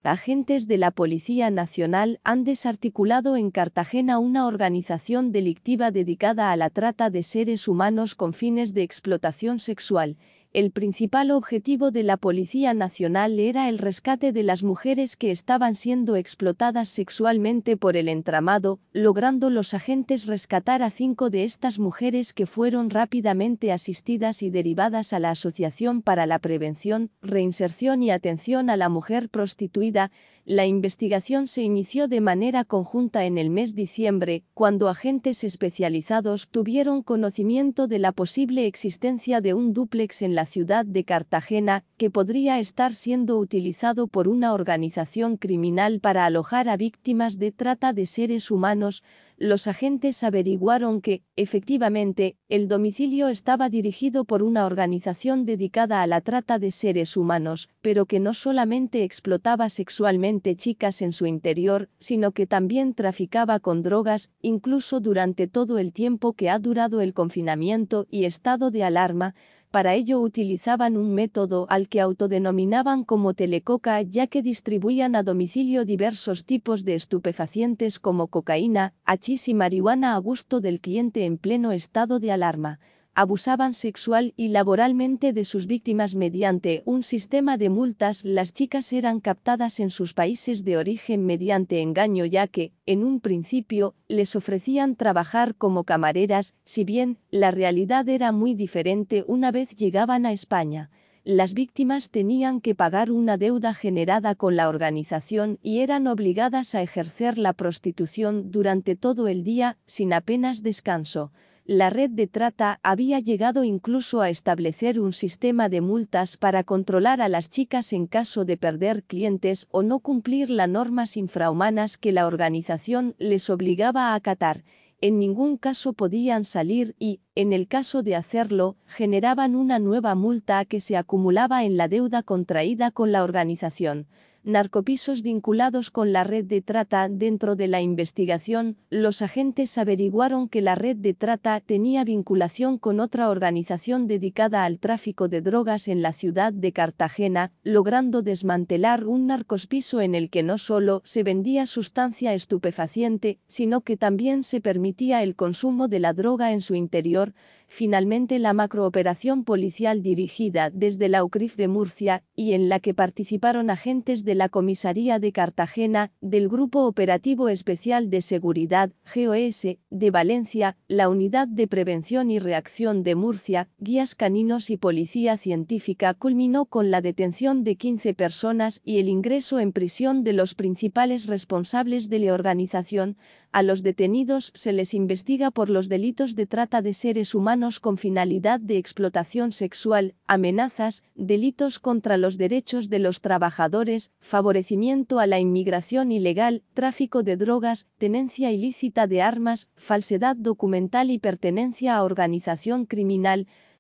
Agentes de la Policía Nacional han desarticulado en Cartagena una organización delictiva dedicada a la trata de seres humanos con fines de explotación sexual. El principal objetivo de la Policía Nacional era el rescate de las mujeres que estaban siendo explotadas sexualmente por el entramado, logrando los agentes rescatar a 5 de estas mujeres que fueron rápidamente asistidas y derivadas a la Asociación para la Prevención, Reinserción y Atención a la Mujer Prostituida. La investigación se inició de manera conjunta en el mes de diciembre, cuando agentes especializados tuvieron conocimiento de la posible existencia de un dúplex en la ciudad de Cartagena, que podría estar siendo utilizado por una organización criminal para alojar a víctimas de trata de seres humanos. Los agentes averiguaron que, efectivamente, el domicilio estaba dirigido por una organización dedicada a la trata de seres humanos, pero que no solamente explotaba sexualmente chicas en su interior, sino que también traficaba con drogas, incluso durante todo el tiempo que ha durado el confinamiento y estado de alarma. Para ello utilizaban un método al que autodenominaban como telecoca, ya que distribuían a domicilio diversos tipos de estupefacientes como cocaína, hachís y marihuana a gusto del cliente en pleno estado de alarma. Abusaban sexual y laboralmente de sus víctimas mediante un sistema de multas. Las chicas eran captadas en sus países de origen mediante engaño, ya que, en un principio, les ofrecían trabajar como camareras, si bien la realidad era muy diferente una vez llegaban a España. Las víctimas tenían que pagar una deuda generada con la organización y eran obligadas a ejercer la prostitución durante todo el día, sin apenas descanso. La red de trata había llegado incluso a establecer un sistema de multas para controlar a las chicas en caso de perder clientes o no cumplir las normas infrahumanas que la organización les obligaba a acatar. En ningún caso podían salir y, en el caso de hacerlo, generaban una nueva multa que se acumulaba en la deuda contraída con la organización. Narcopisos vinculados con la red de trata. Dentro de la investigación, los agentes averiguaron que la red de trata tenía vinculación con otra organización dedicada al tráfico de drogas en la ciudad de Cartagena, logrando desmantelar un narcopiso en el que no solo se vendía sustancia estupefaciente, sino que también se permitía el consumo de la droga en su interior. Finalmente, la macrooperación policial dirigida desde la UCRIF de Murcia, y en la que participaron agentes de la Comisaría de Cartagena, del Grupo Operativo Especial de Seguridad, GOS, de Valencia, la Unidad de Prevención y Reacción de Murcia, guías caninos y policía científica, culminó con la detención de 15 personas y el ingreso en prisión de los principales responsables de la organización. A los detenidos se les investiga por los delitos de trata de seres humanos con finalidad de explotación sexual, amenazas, delitos contra los derechos de los trabajadores, favorecimiento a la inmigración ilegal, tráfico de drogas, tenencia ilícita de armas, falsedad documental y pertenencia a organización criminal.